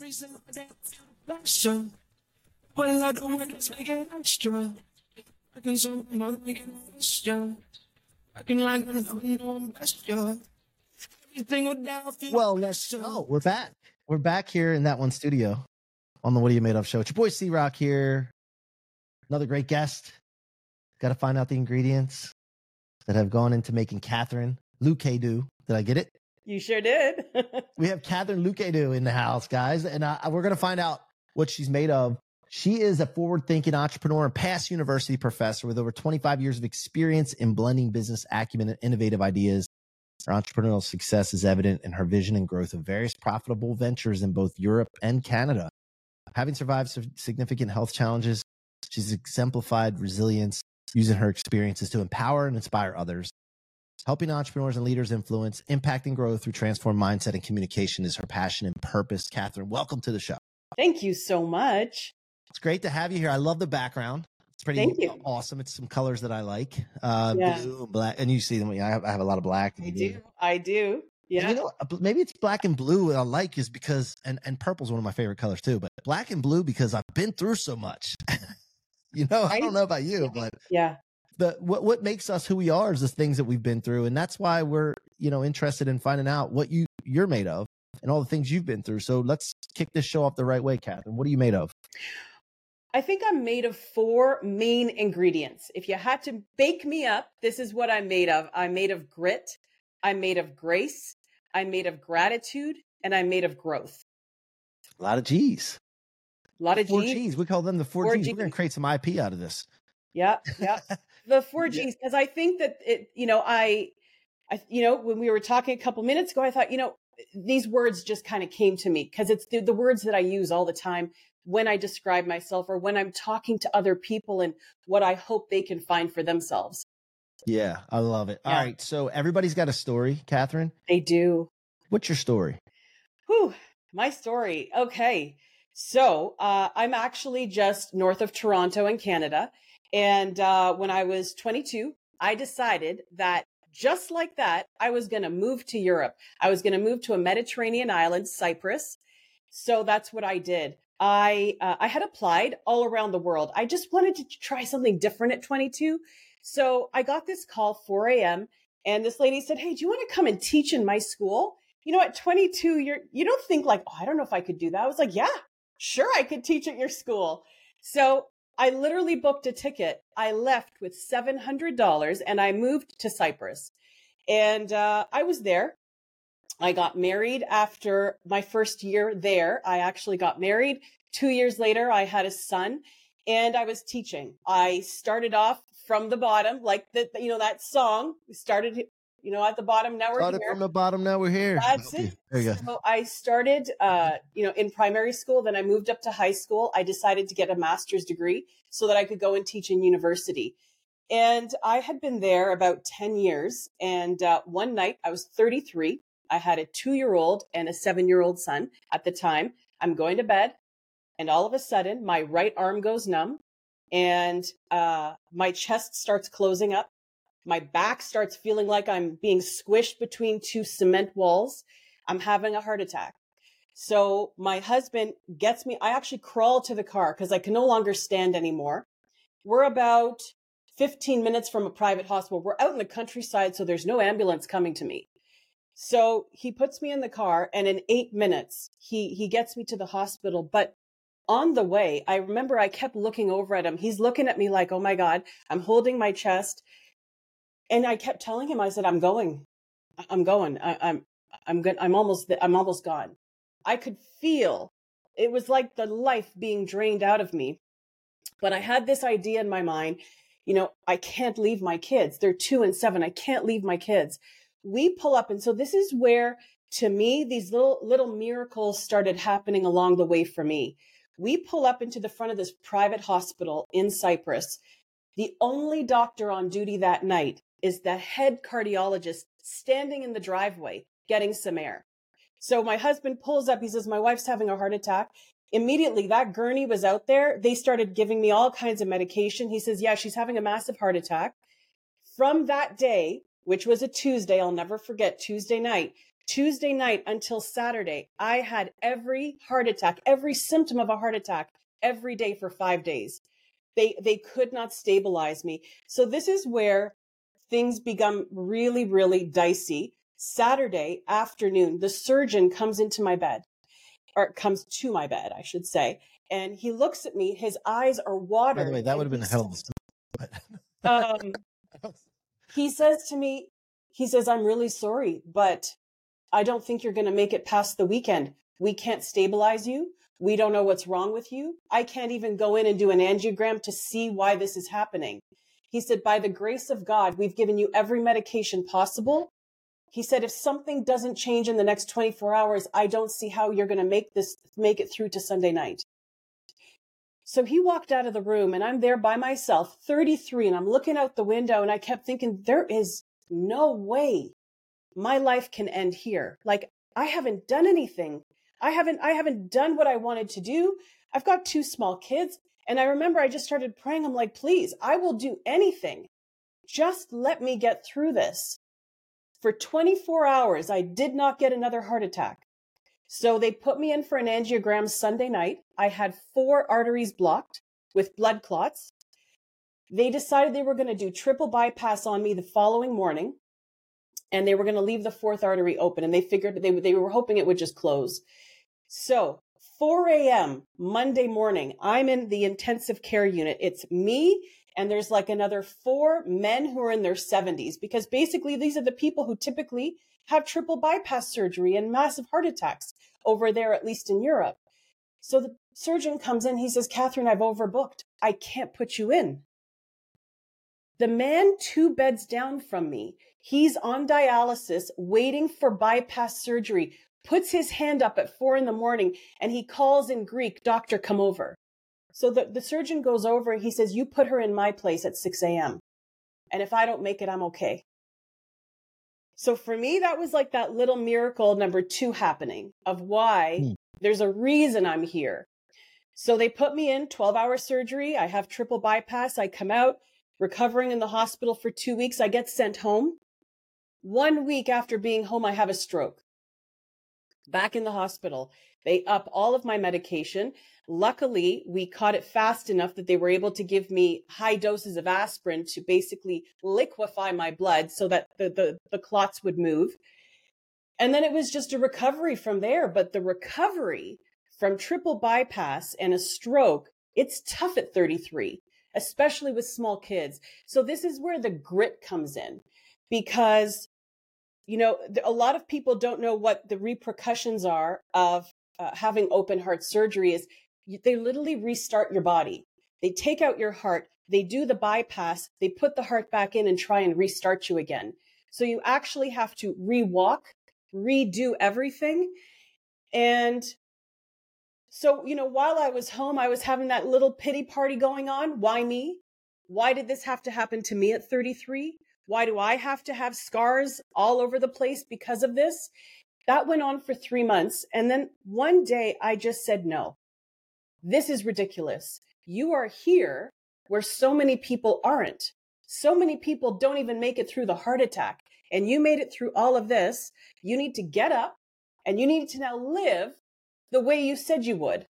Every single day I feel the pressure. When I go in, just make it extra. I can show my mother, make it extra. I can like it, I know I'm best, yeah. Everything will down, feel Well, the let's pressure. go. We're back. We're back here in that one studio on the What Are You Made Of show. It's your boy C-Rock here. Another great guest. Got to find out the ingredients that have gone into making Catherine Luque-Du. Did I get it? You sure did. We have Catherine Luque-Du in the house, guys, and we're going to find out what she's made of. She is a forward-thinking entrepreneur and past university professor with over 25 years of experience in blending business acumen and innovative ideas. Her entrepreneurial success is evident in her vision and growth of various profitable ventures in both Europe and Canada. Having survived significant health challenges, she's exemplified resilience, using her experiences to empower and inspire others. Helping entrepreneurs and leaders influence, impact, and grow through transformed mindset and communication is her passion and purpose. Catherine, welcome to the show. Thank you so much. It's great to have you here. I love the background. It's pretty Thank you. awesome. It's some colors that I like. Yeah. Blue and black. And you see them. I have a lot of black. I do. Yeah. And you know, maybe it's black and blue that I like is because, and purple's one of my favorite colors too, but black and blue because I've been through so much. You know, I don't know about you, but yeah. What makes us who we are is the things that we've been through. And that's why we're, interested in finding out what you're made of and all the things you've been through. So let's kick this show off the right way, Catherine. What are you made of? I think I'm made of 4 main ingredients. If you had to bake me up, this is what I'm made of. I'm made of grit. I'm made of grace. I'm made of gratitude. And I'm made of growth. A lot of G's. A lot of Four G's. G's. We call them the 4 G's. We're going to create some IP out of this. Yeah. Yeah. The 4 G's. Because I think that when we were talking a couple minutes ago, I thought, these words just kind of came to me because it's the words that I use all the time when I describe myself or when I'm talking to other people and what I hope they can find for themselves. Yeah, I love it. Yeah. All right. So everybody's got a story, Catherine. They do. What's your story? Whew, my story. Okay. So I'm actually just north of Toronto in Canada. And when I was 22, I decided that just like that, I was going to move to Europe. I was going to move to a Mediterranean island, Cyprus. So that's what I did. I had applied all around the world. I just wanted to try something different at 22. So I got this call 4 a.m. and this lady said, "Hey, do you want to come and teach in my school?" At 22, you don't think like, "Oh, I don't know if I could do that." I was like, "Yeah, sure, I could teach at your school." So I literally booked a ticket. I left with $700 and I moved to Cyprus. And I was there. I got married after my first year there. I actually got married. 2 years later, I had a son and I was teaching. I started off from the bottom, like that song. We started, at the bottom. Now we're started here. From the bottom. Now we're here. That's it. There you go. So I started, in primary school. Then I moved up to high school. I decided to get a master's degree so that I could go and teach in university. And I had been there about 10 years. And one night I was 33. I had a 2-year-old and a 7-year-old son at the time. I'm going to bed. And all of a sudden, my right arm goes numb. And my chest starts closing up. My back starts feeling like I'm being squished between 2 cement walls. I'm having a heart attack. So my husband gets me. I actually crawl to the car because I can no longer stand anymore. We're about 15 minutes from a private hospital. We're out in the countryside, so there's no ambulance coming to me. So he puts me in the car, and in 8 minutes, he gets me to the hospital. But on the way, I remember I kept looking over at him. He's looking at me like, "Oh my God," I'm holding my chest. And I kept telling him, I said, I'm going. I'm almost gone. I could feel it was like the life being drained out of me. But I had this idea in my mind, I can't leave my kids. They're 2 and 7. I can't leave my kids. We pull up. And so this is where, to me, these little miracles started happening along the way for me. We pull up into the front of this private hospital in Cyprus. The only doctor on duty that night is the head cardiologist standing in the driveway getting some air. So my husband pulls up. He says, "My wife's having a heart attack." Immediately, that gurney was out there. They started giving me all kinds of medication. He says, "Yeah, she's having a massive heart attack." From that day, which was a Tuesday, I'll never forget, Tuesday night, Tuesday night until Saturday, I had every heart attack, every symptom of a heart attack every day for 5 days. They could not stabilize me. So this is where things become really, really dicey. Saturday afternoon, the surgeon comes into my bed, or comes to my bed, I should say. And he looks at me, his eyes are watered. By the way, that would have been a hell of a he says to me, he says, I'm really sorry, but I don't think you're going to make it past the weekend. We can't stabilize you. We don't know what's wrong with you. I can't even go in and do an angiogram to see why this is happening. He said, by the grace of God, we've given you every medication possible. He said, if something doesn't change in the next 24 hours, I don't see how you're going to make it through to Sunday night. So he walked out of the room and I'm there by myself, 33, and I'm looking out the window and I kept thinking, there is no way my life can end here. Like, I haven't done anything. I haven't done what I wanted to do. I've got 2 small kids. And I remember I just started praying. I'm like, please, I will do anything. Just let me get through this. For 24 hours, I did not get another heart attack. So they put me in for an angiogram Sunday night. I had 4 arteries blocked with blood clots. They decided they were going to do triple bypass on me the following morning. And they were going to leave the 4th artery open. And they figured they were hoping it would just close. So 4 a.m. Monday morning, I'm in the intensive care unit. It's me and there's like another 4 men who are in their 70s, because basically these are the people who typically have triple bypass surgery and massive heart attacks over there, at least in Europe. So the surgeon comes in. He says, Catherine, I've overbooked. I can't put you in. The man 2 beds down from me, he's on dialysis, waiting for bypass surgery, puts his hand up at 4 a.m. and he calls in Greek, doctor, come over. So the surgeon goes over. He says, you put her in my place at 6 a.m. And if I don't make it, I'm okay. So for me, that was like that little miracle number 2 happening of why there's a reason I'm here. So they put me in 12-hour surgery. I have triple bypass. I come out recovering in the hospital for 2 weeks. I get sent home. 1 week after being home, I have a stroke. Back in the hospital, they up all of my medication. Luckily, we caught it fast enough that they were able to give me high doses of aspirin to basically liquefy my blood so that the clots would move. And then it was just a recovery from there. But the recovery from triple bypass and a stroke, it's tough at 33, especially with small kids. So this is where the grit comes in, because you know, a lot of people don't know what the repercussions are of having open heart surgery. Is they literally restart your body. They take out your heart, they do the bypass, they put the heart back in and try and restart you again. So you actually have to rewalk, redo everything. And so, you know, while I was home, I was having that little pity party going on. Why me? Why did this have to happen to me at 33? Why do I have to have scars all over the place because of this? That went on for 3 months. And then one day I just said, no, this is ridiculous. You are here where so many people aren't. So many people don't even make it through the heart attack. And you made it through all of this. You need to get up and you need to now live the way you said you would.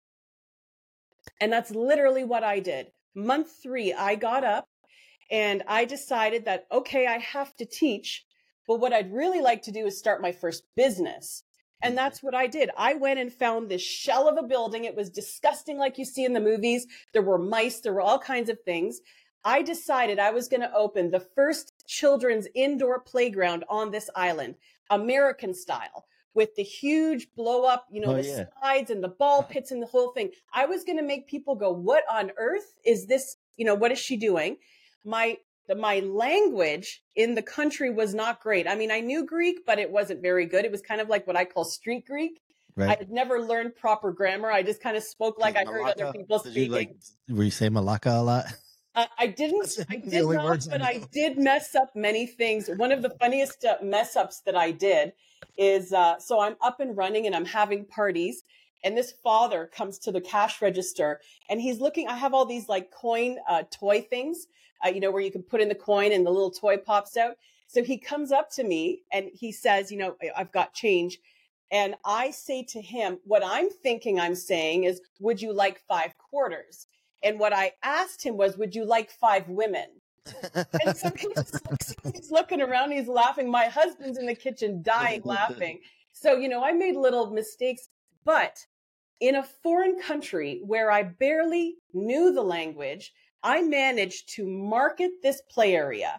And that's literally what I did. Month 3, I got up. And I decided that, okay, I have to teach, but what I'd really like to do is start my first business. And that's what I did. I went and found this shell of a building. It was disgusting, like you see in the movies. There were mice. There were all kinds of things. I decided I was going to open the first children's indoor playground on this island, American style, with the huge blow up, you know, slides and the ball pits and the whole thing. I was going to make people go, what on earth is this? You know, what is she doing? My language in the country was not great. I mean, I knew Greek, but it wasn't very good. It was kind of like what I call street Greek. Right. I had never learned proper grammar. I just kind of spoke like I heard other people speaking. Were you saying Malacca a lot? I did not, but I did mess up many things. One of the funniest mess ups that I did is, so I'm up and running and I'm having parties. And this father comes to the cash register and he's looking, I have all these like coin toy things, you know, where you can put in the coin and the little toy pops out. So he comes up to me and he says, I've got change. And I say to him, what I'm thinking I'm saying is, would you like 5 quarters? And what I asked him was, would you like 5 women? And so he's looking around, he's laughing. My husband's in the kitchen dying laughing. So, I made little mistakes, but in a foreign country where I barely knew the language, I managed to market this play area.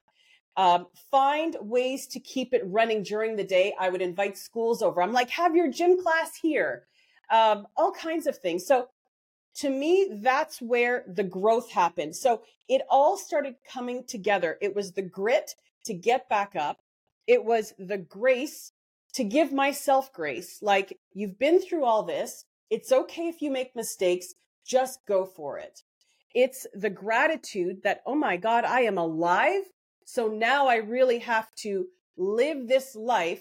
Find ways to keep it running during the day. I would invite schools over. I'm like, have your gym class here. All kinds of things. So to me, that's where the growth happened. So it all started coming together. It was the grit to get back up. It was the grace to give myself grace. Like, you've been through all this. It's okay if you make mistakes. Just go for it. It's the gratitude that, oh my God, I am alive. So now I really have to live this life,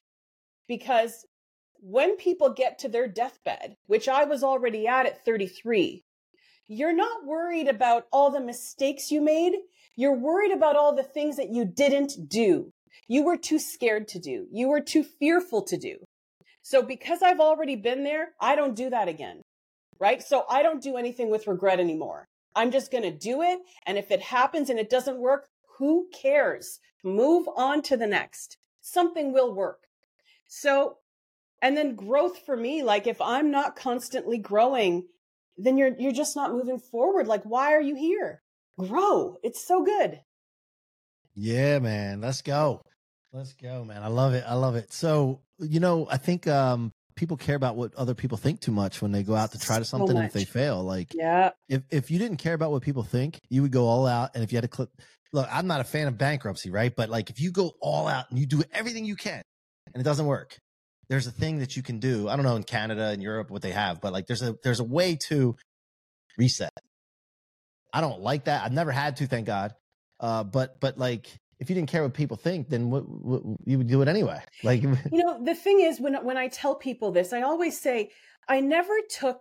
because when people get to their deathbed, which I was already at 33, you're not worried about all the mistakes you made. You're worried about all the things that you didn't do. You were too scared to do. You were too fearful to do. So because I've already been there, I don't do that again, right? So I don't do anything with regret anymore. I'm just going to do it. And if it happens and it doesn't work, who cares? Move on to the next. Something will work. So, and then growth for me, like, if I'm not constantly growing, then you're just not moving forward. Like, why are you here? Grow. It's so good. Yeah, man. Let's go. Let's go, man. I love it. I love it. So, I think people care about what other people think too much when they go out to try to something. And if they fail, like, yeah, if you didn't care about what people think, you would go all out. And if you had to clip, look, I'm not a fan of bankruptcy, right? But like, if you go all out and you do everything you can and it doesn't work, there's a thing that you can do. I don't know in Canada and Europe what they have, but like, there's a way to reset. I don't like that. I've never had to, thank God. But like, if you didn't care what people think, then what you would do it anyway. Like, the thing is, when I tell people this, I always say, I never took,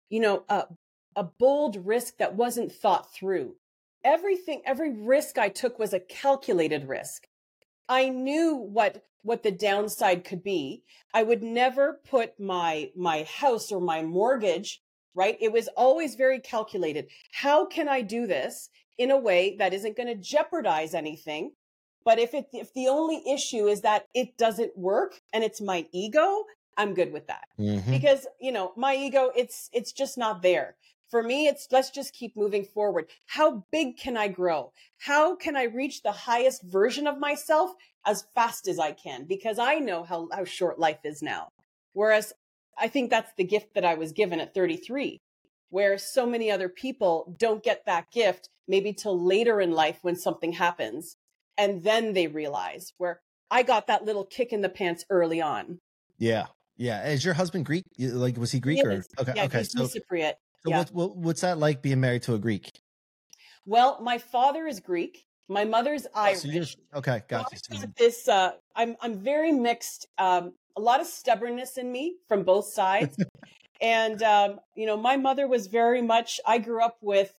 a bold risk that wasn't thought through. Every risk I took was a calculated risk. I knew what the downside could be. I would never put my house or my mortgage, right? It was always very calculated. How can I do this in a way that isn't going to jeopardize anything? But if the only issue is that it doesn't work and it's my ego, I'm good with that. Mm-hmm. Because, my ego, it's just not there. For me, it's let's just keep moving forward. How big can I grow? How can I reach the highest version of myself as fast as I can? Because I know how short life is now. Whereas I think that's the gift that I was given at 33, where so many other people don't get that gift maybe till later in life when something happens. And then they realize, where I got that little kick in the pants early on. Yeah. Yeah. Is your husband Greek? Like, was he Greek or? Okay. Yeah, okay. He's Cypriot. So yeah. What's that like being married to a Greek? Well, my father is Greek. My mother's Irish. Okay. Gotcha. This, I'm very mixed. A lot of stubbornness in me from both sides. And, my mother was very much, I grew up with,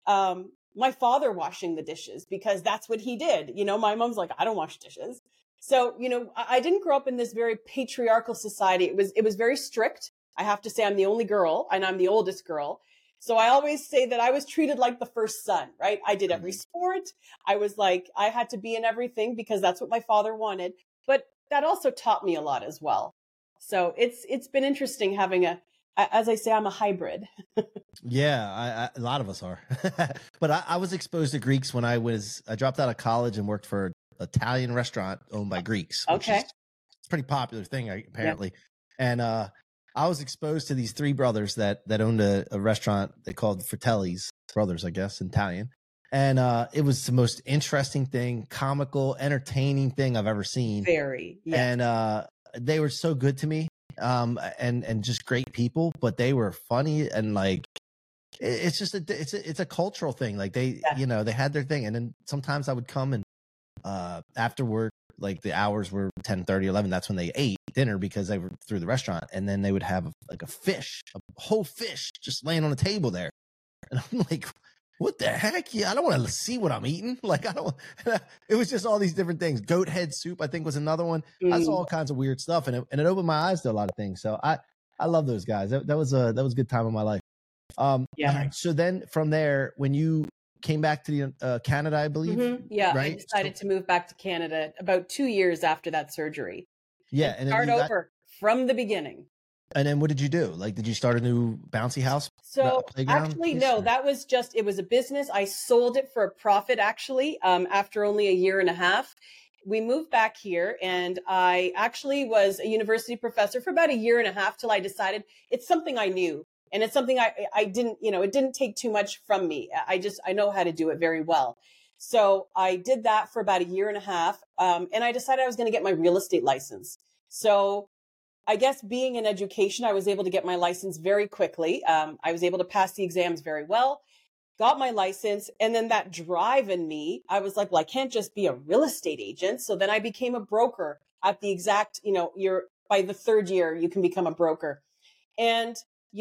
my father washing the dishes because that's what he did. My mom's like, I don't wash dishes. So, I didn't grow up in this very patriarchal society. It was very strict. I have to say I'm the only girl and I'm the oldest girl. So I always say that I was treated like the first son, right? I did every sport. I was like, I had to be in everything because that's what my father wanted. But that also taught me a lot as well. So it's been interesting having as I say, I'm a hybrid. Yeah, a lot of us are. But I was exposed to Greeks when I dropped out of college and worked for an Italian restaurant owned by Greeks. Okay. It's a pretty popular thing, apparently. Yeah. And I was exposed to these 3 brothers that owned a restaurant they called Fratelli's Brothers, I guess, in Italian. And it was the most interesting thing, comical, entertaining thing I've ever seen. Very. Yeah. And they were so good to me. And just great people, but they were funny and like, it's just it's a cultural thing. Like they had their thing. And then sometimes I would come and, after work, like the hours were 10:30, 11. That's when they ate dinner because they were through the restaurant. And then they would have like a whole fish just laying on the table there. And I'm like, what the heck? Yeah, I don't want to see what I'm eating. Like, I don't, it was just all these different things. Goat head soup, I think, was another one. I saw all kinds of weird stuff, and it opened my eyes to a lot of things. So I love those guys. That was a good time in my life. Yeah. So then from there, when you came back to the Canada, I believe. Yeah. Right? I decided to move back to Canada about 2 years after that surgery. Yeah. And start over from the beginning. And then what did you do? Like, did you start a new bouncy house? So playground actually, piece, no, or? that was just, it was a business. I sold it for a profit actually, after only a year and a half. We moved back here and I actually was a university professor for about a year and a half till I decided it's something I knew. And it's something I didn't, it didn't take too much from me. I know how to do it very well. So I did that for about a year and a half. And I decided I was going to get my real estate license. So I guess being in education, I was able to get my license very quickly. I was able to pass the exams very well, got my license. And then that drive in me, I was like, well, I can't just be a real estate agent. So then I became a broker at the exact, by the third year, you can become a broker. And,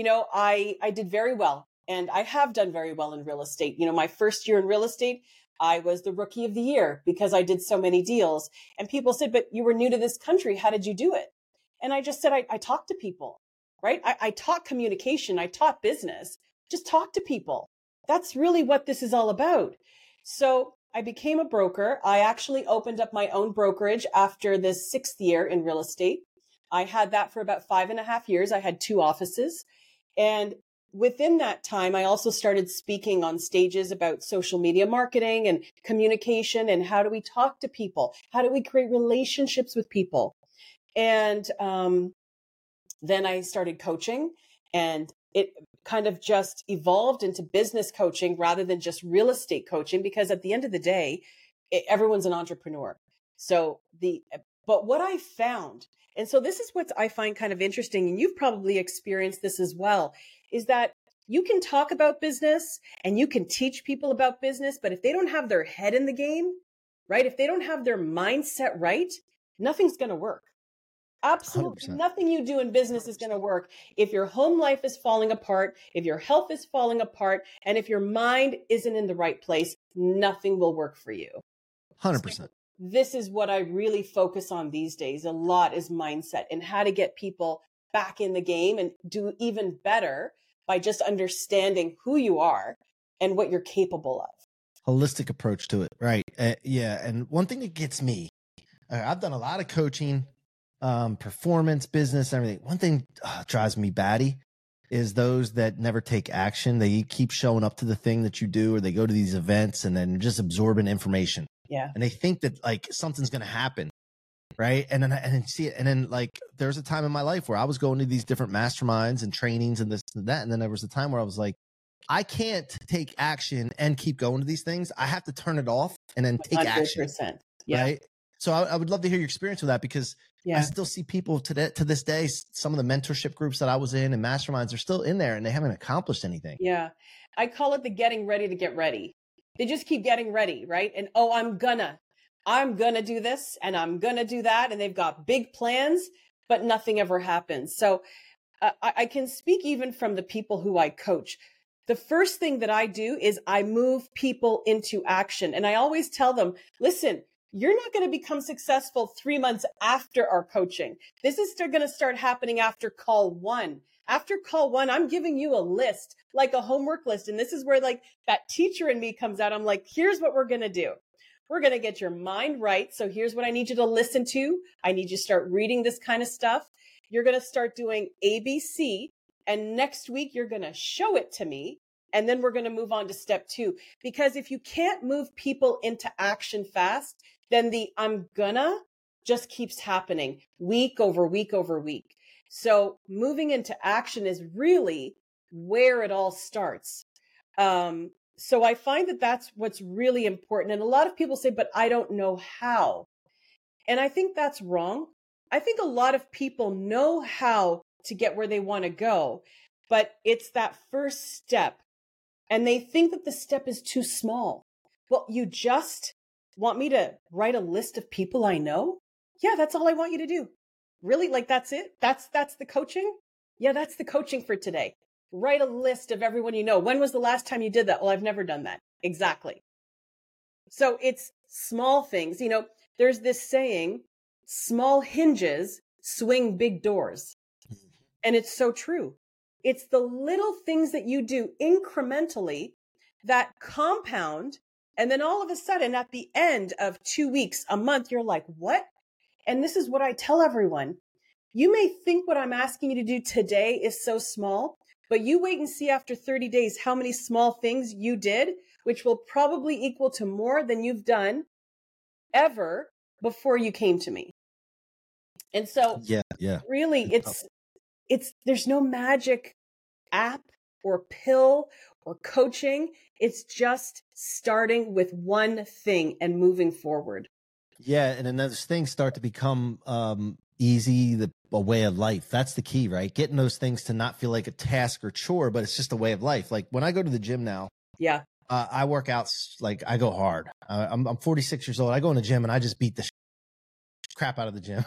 I did very well. And I have done very well in real estate. My first year in real estate, I was the rookie of the year because I did so many deals. And people said, but you were new to this country. How did you do it? And I just said, I talk to people, right? I taught communication. I taught business. Just talk to people. That's really what this is all about. So I became a broker. I actually opened up my own brokerage after the 6th year in real estate. I had that for about 5.5 years. I had 2 offices. And within that time, I also started speaking on stages about social media marketing and communication and how do we talk to people? How do we create relationships with people? And then I started coaching and it kind of just evolved into business coaching rather than just real estate coaching, because at the end of the day, everyone's an entrepreneur. But what I found, and so this is what I find kind of interesting, and you've probably experienced this as well, is that you can talk about business and you can teach people about business, but if they don't have their head in the game, right? If they don't have their mindset right, nothing's going to work. Absolutely 100%. nothing you do in business is going to work if your home life is falling apart, if your health is falling apart, and if your mind isn't in the right place, nothing will work for you. 100%. So this is what I really focus on these days. A lot is mindset and how to get people back in the game and do even better by just understanding who you are and what you're capable of. Holistic approach to it. Right. Yeah. And one thing that gets me, I've done a lot of coaching, performance, business, everything. One thing drives me batty is those that never take action. They keep showing up to the thing that you do, or they go to these events and then just absorbing information. Yeah. And they think that like something's going to happen. Right. And then see it. And then like, there's a time in my life where I was going to these different masterminds and trainings and this and that. And then there was a time where I was like, I can't take action and keep going to these things. I have to turn it off and then take 100%. action. Yeah. Right. So I would love to hear your experience with that, because I still see people to this day, some of the mentorship groups that I was in and masterminds are still in there and they haven't accomplished anything. Yeah. I call it the getting ready to get ready. They just keep getting ready, right? And, oh, I'm gonna do this and I'm gonna do that. And they've got big plans, but nothing ever happens. So I can speak even from the people who I coach. The first thing that I do is I move people into action. And I always tell them, listen, you're not going to become successful 3 months after our coaching. This is going to start happening after call 1. After call 1, I'm giving you a list, like a homework list. And this is where like that teacher in me comes out. I'm like, here's what we're going to do. We're going to get your mind right. So here's what I need you to listen to. I need you to start reading this kind of stuff. You're going to start doing ABC. And next week, you're going to show it to me. And then we're going to move on to step 2. Because if you can't move people into action fast, then the I'm gonna just keeps happening week over week over week. So moving into action is really where it all starts. So I find that that's what's really important. And a lot of people say, but I don't know how. And I think that's wrong. I think a lot of people know how to get where they want to go, but it's that first step. And they think that the step is too small. Well, you just want me to write a list of people I know? Yeah, that's all I want you to do. Really? Like, that's it? That's the coaching? Yeah, that's the coaching for today. Write a list of everyone you know. When was the last time you did that? Well, I've never done that. Exactly. So it's small things. You know, there's this saying, small hinges swing big doors. And it's so true. It's the little things that you do incrementally that compound. And then all of a sudden, at the end of 2 weeks, a month, you're like, what? And this is what I tell everyone. You may think what I'm asking you to do today is so small, but you wait and see after 30 days how many small things you did, which will probably equal to more than you've done ever before you came to me. And so really there's no magic app or pill or coaching. It's just starting with one thing and moving forward. Yeah. And then those things start to become easy, a way of life. That's the key, right? Getting those things to not feel like a task or chore, but it's just a way of life. Like when I go to the gym now, I work out, like I go hard. I'm 46 years old. I go in the gym and I just beat the crap out of the gym.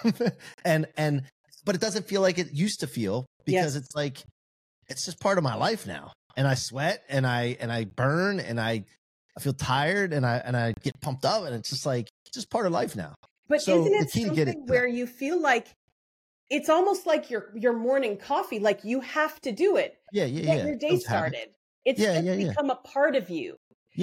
But it doesn't feel like it used to feel, because it's like, it's just part of my life now. And I sweat and I burn and I feel tired and I get pumped up, and it's just like, it's just part of life now. But so isn't it something where you feel like it's almost like your morning coffee, like you have to do it. Get your day started. It's become a part of you.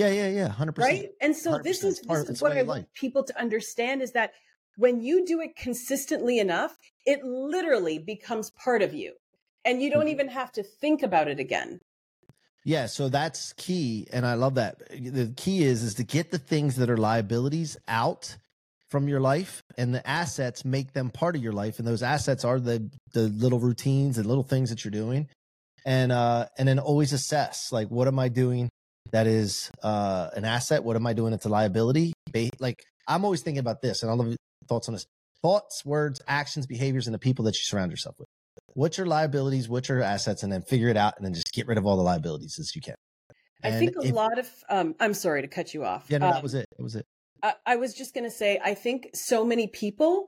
100%. Right? And so this is what I want people to understand, is that when you do it consistently enough, it literally becomes part of you. And you don't even have to think about it again. Yeah, so that's key. And I love that. The key is to get the things that are liabilities out from your life, and the assets, make them part of your life. And those assets are the little routines and little things that you're doing. And then always assess, like, what am I doing that is an asset? What am I doing that's a liability? Like, I'm always thinking about this, and I love your thoughts on this. Thoughts, words, actions, behaviors, and the people that you surround yourself with. What's your liabilities? What's your assets? And then figure it out, and then just get rid of all the liabilities as you can. I think a lot of, I'm sorry to cut you off. Yeah, no, that was it. That was it. I was just going to say, I think so many people,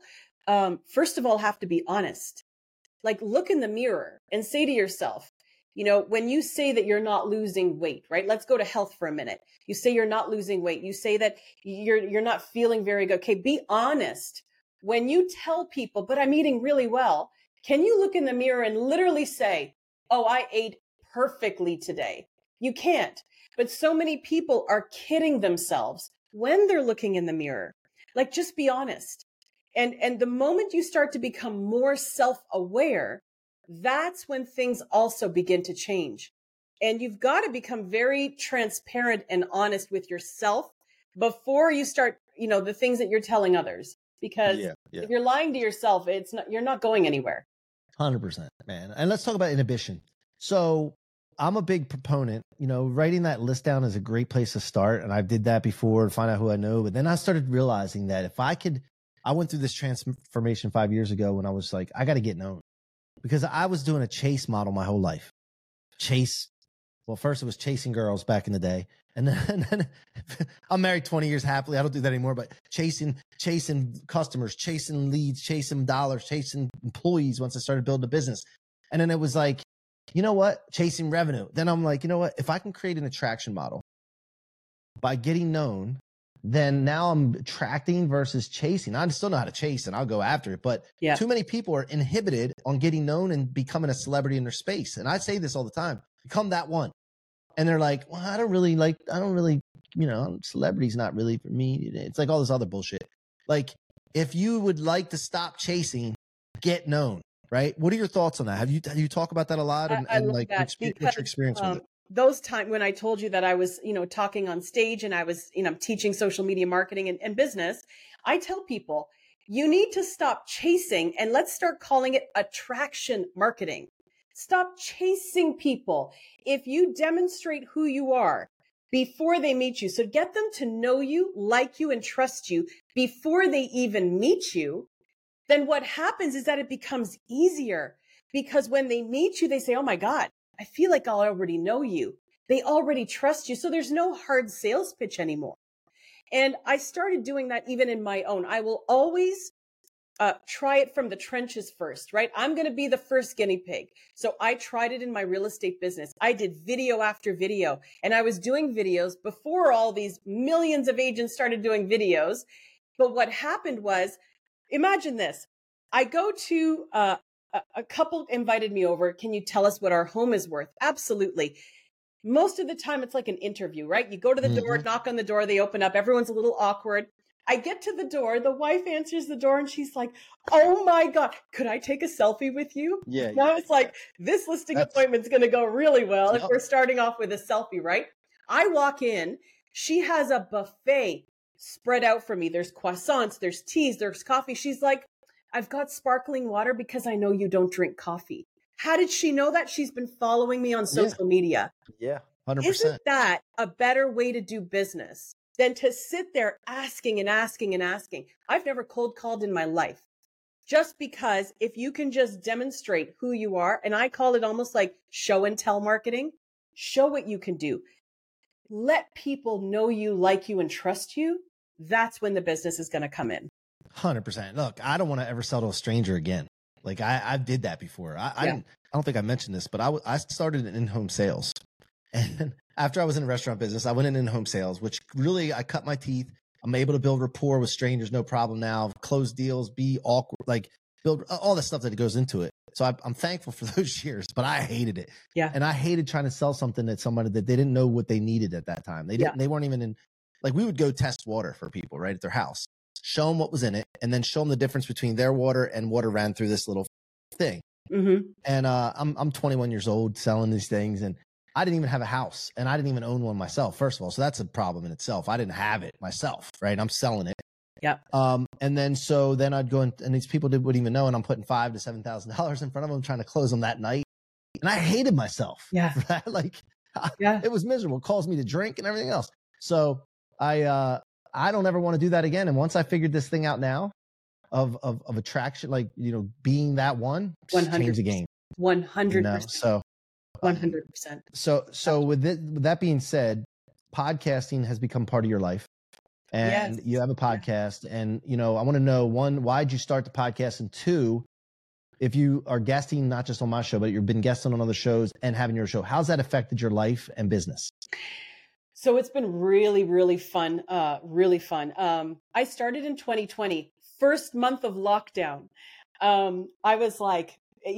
first of all, have to be honest. Like, look in the mirror and say to yourself, you know, when you say that you're not losing weight, right? Let's go to health for a minute. You say you're not losing weight. You say that you're not feeling very good. Okay, be honest. When you tell people, but I'm eating really well, can you look in the mirror and literally say, oh, I ate perfectly today? You can't. But so many people are kidding themselves when they're looking in the mirror. Like, just be honest. And the moment you start to become more self-aware, that's when things also begin to change. And you've got to become very transparent and honest with yourself before you start, you know, the things that you're telling others. Because if you're lying to yourself, you're not going anywhere. 100%, man. And let's talk about inhibition. So I'm a big proponent, you know, writing that list down is a great place to start. And I did that before to find out who I know. But then I started realizing that if I went through this transformation 5 years ago when I was like, I got to get known, because I was doing a chase model my whole life. Well, first it was chasing girls back in the day. And then I'm married 20 years happily. I don't do that anymore, but chasing customers, chasing leads, chasing dollars, chasing employees once I started building a business. And then it was like, you know what? Chasing revenue. Then I'm like, you know what? If I can create an attraction model by getting known, then now I'm attracting versus chasing. I still know how to chase and I'll go after it, but too many people are inhibited on getting known and becoming a celebrity in their space. And I say this all the time, become that one. And they're like, well, I don't really, you know, celebrity's not really for me. It's like all this other bullshit. Like, if you would like to stop chasing, get known, right? What are your thoughts on that? Have you talk about that a lot? And like, what's your experience with it? Those times when I told you that I was, you know, talking on stage and I was, you know, teaching social media marketing and business, I tell people, you need to stop chasing and let's start calling it attraction marketing. Stop chasing people. If you demonstrate who you are before they meet you, so get them to know you, like you, and trust you before they even meet you, then what happens is that it becomes easier, because when they meet you, they say, oh my God, I feel like I already know you. They already trust you. So there's no hard sales pitch anymore. And I started doing that even in my own. I will always try it from the trenches first, right? I'm going to be the first guinea pig. So I tried it in my real estate business. I did video after video, and I was doing videos before all these millions of agents started doing videos. But what happened was, imagine this. I go to a couple invited me over. Can you tell us what our home is worth? Absolutely. Most of the time it's like an interview, right? You go to the door, knock on the door, they open up. Everyone's a little awkward. I get to the door, the wife answers the door and she's like, oh my God, could I take a selfie with you? Yeah. Now it's like, this listing appointment's going to go really well if we're starting off with a selfie, right? I walk in, she has a buffet spread out for me. There's croissants, there's teas, there's coffee. She's like, I've got sparkling water because I know you don't drink coffee. How did she know that? She's been following me on social media. Yeah, 100%. Isn't that a better way to do business than to sit there asking and asking and asking? I've never cold called in my life, just because if you can just demonstrate who you are, and I call it almost like show and tell marketing, show what you can do. Let people know you, like you, and trust you. That's when the business is going to come in. 100%. Look, I don't want to ever sell to a stranger again. Like I did that before. I don't think I mentioned this, but I started in in-home sales. And after I was in the restaurant business, I went in in-home sales, which really, I cut my teeth. I'm able to build rapport with strangers, no problem now. Close deals, be awkward, like build all the stuff that goes into it. So I'm thankful for those years, but I hated it. Yeah. And I hated trying to sell something to somebody that they didn't know what they needed at that time. They weren't even in, like we would go test water for people, right, at their house, show them what was in it, and then show them the difference between their water and water ran through this little thing. Mm-hmm. And I'm 21 years old selling these things, and I didn't even have a house, and I didn't even own one myself, first of all. So that's a problem in itself. I didn't have it myself, right? I'm selling it. Yeah. And then I'd go and these people wouldn't even know, and I'm putting $5,000 to $7,000 in front of them, trying to close them that night. And I hated myself. Yeah. For that. It was miserable. It caused me to drink and everything else. So I don't ever want to do that again. And once I figured this thing out now of attraction, like, being that one, 100%. change the game. 100%. So 100%. So with that being said, podcasting has become part of your life, and you have a podcast, and I want to know, one, why did you start the podcast, and two, if you are guesting not just on my show, but you've been guesting on other shows and having your show, how's that affected your life and business? So it's been really, really fun. Really fun. I started in 2020, first month of lockdown. I was like,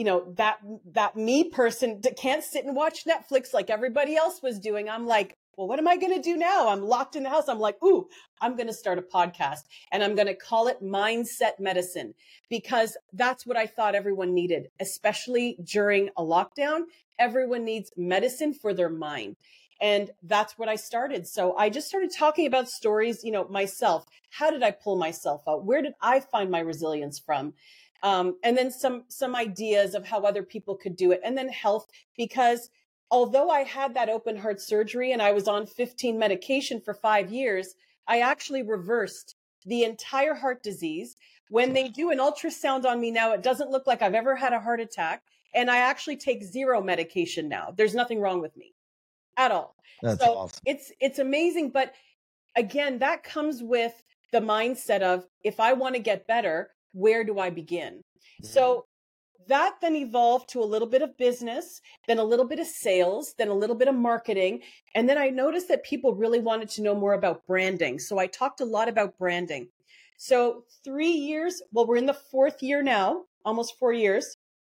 that me person that can't sit and watch Netflix like everybody else was doing. I'm like, well, what am I going to do now? I'm locked in the house. I'm like, ooh, I'm going to start a podcast, and I'm going to call it Mindset Medicine, because that's what I thought everyone needed, especially during a lockdown. Everyone needs medicine for their mind. And that's what I started. So I just started talking about stories, myself. How did I pull myself out? Where did I find my resilience from? And then some ideas of how other people could do it. And then health, because although I had that open heart surgery and I was on 15 medication for 5 years, I actually reversed the entire heart disease. When they do an ultrasound on me now, it doesn't look like I've ever had a heart attack. And I actually take 0 medication now. There's nothing wrong with me at all. That's so awesome. It's amazing. But again, that comes with the mindset of, if I want to get better, where do I begin? Mm-hmm. So that then evolved to a little bit of business, then a little bit of sales, then a little bit of marketing. And then I noticed that people really wanted to know more about branding. So I talked a lot about branding. So 3 years, well, we're in the 4th year now, almost 4 years.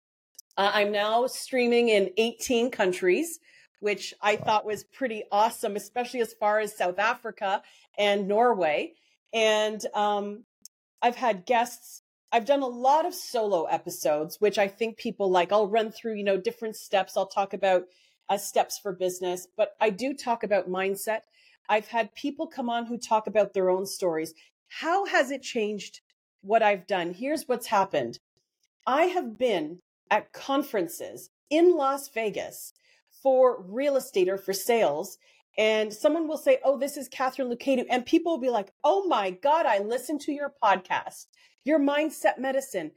I'm now streaming in 18 countries, which I thought was pretty awesome, especially as far as South Africa and Norway. And I've had guests. I've done a lot of solo episodes, which I think people like. I'll run through, different steps. I'll talk about steps for business, but I do talk about mindset. I've had people come on who talk about their own stories. How has it changed what I've done? Here's what's happened. I have been at conferences in Las Vegas for real estate or for sales. And someone will say, oh, this is Catherine Lucado. And people will be like, oh my God, I listened to your podcast, your Mindset Medicine.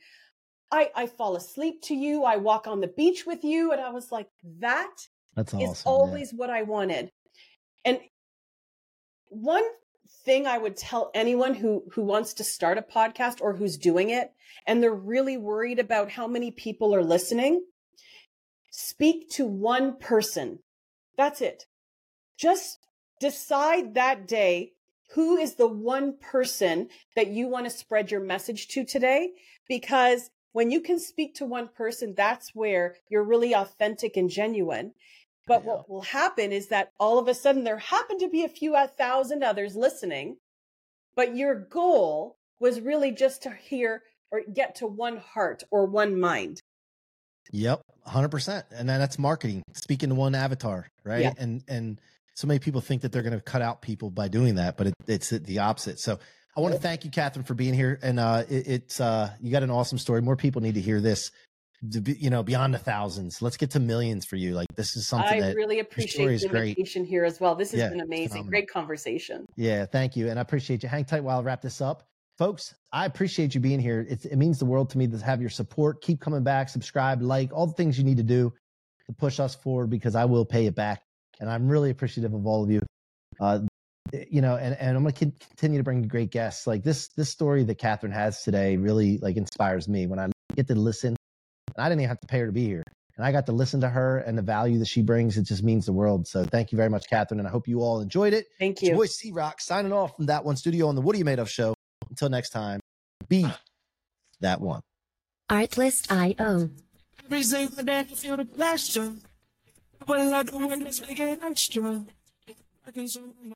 I fall asleep to you. I walk on the beach with you. And I was like, that's awesome. Is always what I wanted. And one thing I would tell anyone who wants to start a podcast or who's doing it, and they're really worried about how many people are listening. Speak to one person. That's it. Just decide that day who is the one person that you want to spread your message to today, because when you can speak to one person, that's where you're really authentic and genuine. But what will happen is that all of a sudden there happen to be a few 1,000 others listening, but your goal was really just to hear or get to one heart or one mind. Yep, 100%. And then that's marketing, speaking to one avatar, right? Yeah. And so many people think that they're going to cut out people by doing that, but it's the opposite. So I want to thank you, Catherine, for being here. And it's you got an awesome story. More people need to hear this. Beyond the thousands. Let's get to millions for you. Like, this is something I really appreciate the invitation here as well. This has been amazing. Phenomenal. Great conversation. Yeah, thank you. And I appreciate you. Hang tight while I wrap this up. Folks, I appreciate you being here. It means the world to me to have your support. Keep coming back, subscribe, like, all the things you need to do to push us forward, because I will pay it back. And I'm really appreciative of all of you. And I'm going to continue to bring great guests. Like this story that Catherine has today really inspires me when I get to listen. And I didn't even have to pay her to be here. And I got to listen to her and the value that she brings. It just means the world. So thank you very much, Catherine. And I hope you all enjoyed it. Thank you. It's your boy C-Rock signing off from That One Studio on the What Are You Made Of show. Until next time, be that one. Artlist.io. Every single day I feel the pleasure. When I go in, let's make it extra. I can